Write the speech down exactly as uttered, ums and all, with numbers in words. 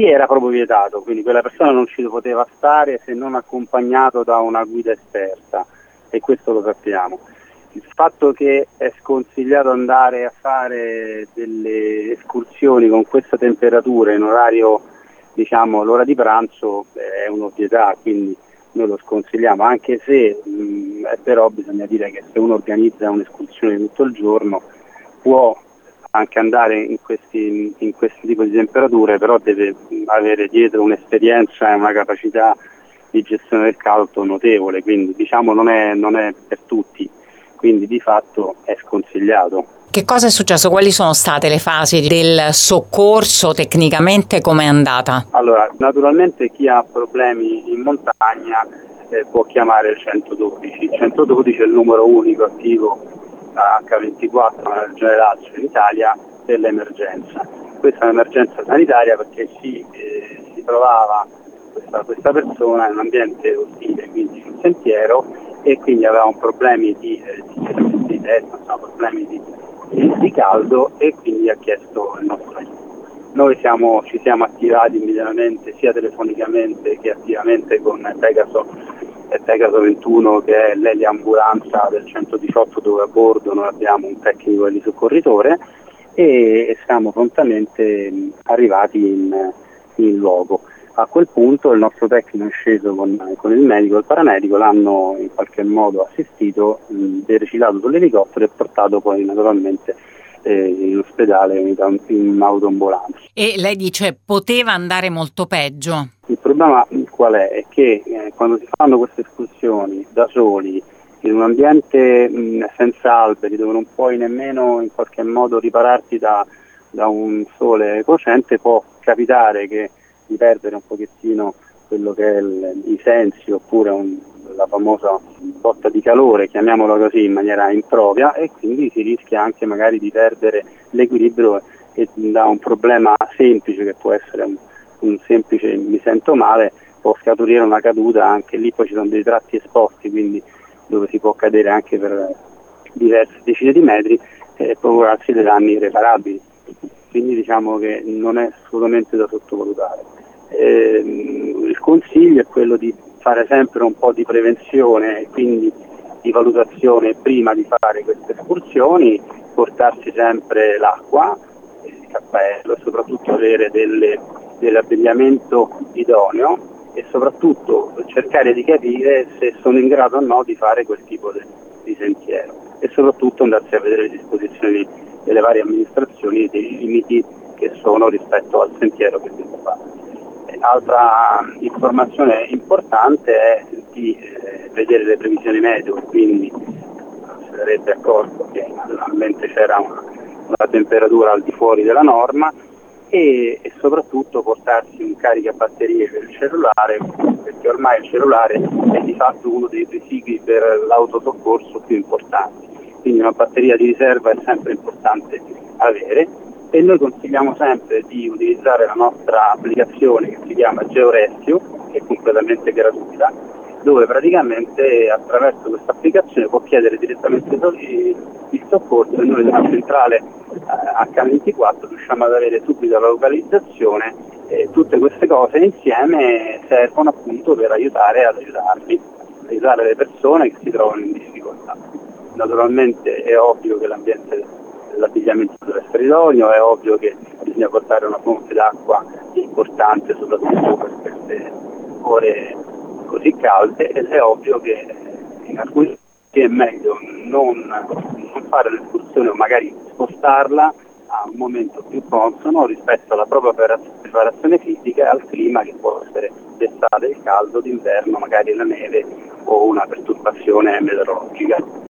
lì era proprio vietato, quindi quella persona non ci poteva stare se non accompagnato da una guida esperta, e questo lo sappiamo. Il fatto che è sconsigliato andare a fare delle escursioni con questa temperatura in orario, diciamo, l'ora di pranzo, è un'ovvietà, quindi noi lo sconsigliamo, anche se mh, però bisogna dire che se uno organizza un'escursione tutto il giorno può anche andare in questi in questo tipo di temperature, però deve avere dietro un'esperienza e una capacità di gestione del caldo notevole, quindi diciamo non è, non è per tutti, quindi di fatto è sconsigliato. Che cosa è successo? Quali sono state le fasi del soccorso? Tecnicamente com'è andata? Allora, naturalmente chi ha problemi in montagna eh, può chiamare il centododici. Il centododici è il numero unico attivo acca ventiquattro nella regione Lazio in Italia per l'emergenza. Questa è un'emergenza sanitaria perché si, eh, si trovava questa, questa persona in un ambiente ostile, quindi in un sentiero, e quindi aveva un problemi di, eh, di, di testa, no, problemi di, di, di caldo, e quindi ha chiesto il nostro aiuto. Noi siamo, ci siamo attivati immediatamente sia telefonicamente che attivamente con Pegaso, Pegaso ventuno, che è l'eliambulanza del centodiciotto, dove a bordo noi abbiamo un tecnico di soccorritore, e, e siamo prontamente arrivati in, in luogo. A quel punto il nostro tecnico è sceso con, con il medico e il paramedico, l'hanno in qualche modo assistito, derecitato sull'elicottero e portato poi naturalmente eh, in ospedale in, in autoambulanza. E lei dice poteva andare molto peggio? Il problema qual è? È che eh, quando si fanno queste escursioni da soli, in un ambiente mh, senza alberi, dove non puoi nemmeno in qualche modo ripararti da, da un sole cocente, può capitare che di perdere un pochettino quello che è il, i sensi, oppure un, la famosa botta di calore, chiamiamola così, in maniera impropria, e quindi si rischia anche magari di perdere l'equilibrio, e da un problema semplice, che può essere un, un semplice mi sento male, può scaturire una caduta. Anche lì poi ci sono dei tratti esposti, quindi dove si può cadere anche per diverse decine di metri e procurarsi dei danni irreparabili. Quindi diciamo che non è assolutamente da sottovalutare. Eh, il consiglio è quello di fare sempre un po' di prevenzione e quindi di valutazione prima di fare queste escursioni, portarsi sempre l'acqua, il cappello, e soprattutto avere delle, dell'abbigliamento idoneo, e soprattutto cercare di capire se sono in grado o no di fare quel tipo di, di sentiero, e soprattutto andarsi a vedere le disposizioni delle varie amministrazioni e dei limiti che sono rispetto al sentiero che si può fare. Altra informazione importante è di eh, vedere le previsioni meteo, quindi si sarebbe accorto che naturalmente c'era una, una temperatura al di fuori della norma, e, e soprattutto portarsi un caricabatterie per il cellulare, perché ormai il cellulare è di fatto uno dei residui per l'autosoccorso più importanti, quindi una batteria di riserva è sempre importante avere, e noi consigliamo sempre di utilizzare la nostra applicazione che si chiama GeoRescue, che è completamente gratuita, dove praticamente attraverso questa applicazione può chiedere direttamente il soccorso, e noi dalla centrale eh, acca ventiquattro riusciamo ad avere subito la localizzazione, e tutte queste cose insieme servono appunto per aiutare ad aiutarli, aiutare le persone che si trovano in difficoltà. Naturalmente è ovvio che l'ambiente l'abbigliamento deve essere idoneo, è ovvio che bisogna portare una fonte d'acqua importante, soprattutto per queste ore così calde, ed è ovvio che in alcuni casi è meglio non, non fare l'escursione, o magari spostarla a un momento più consono rispetto alla propria preparazione fisica e al clima, che può essere d'estate il caldo, d'inverno magari la neve o una perturbazione meteorologica.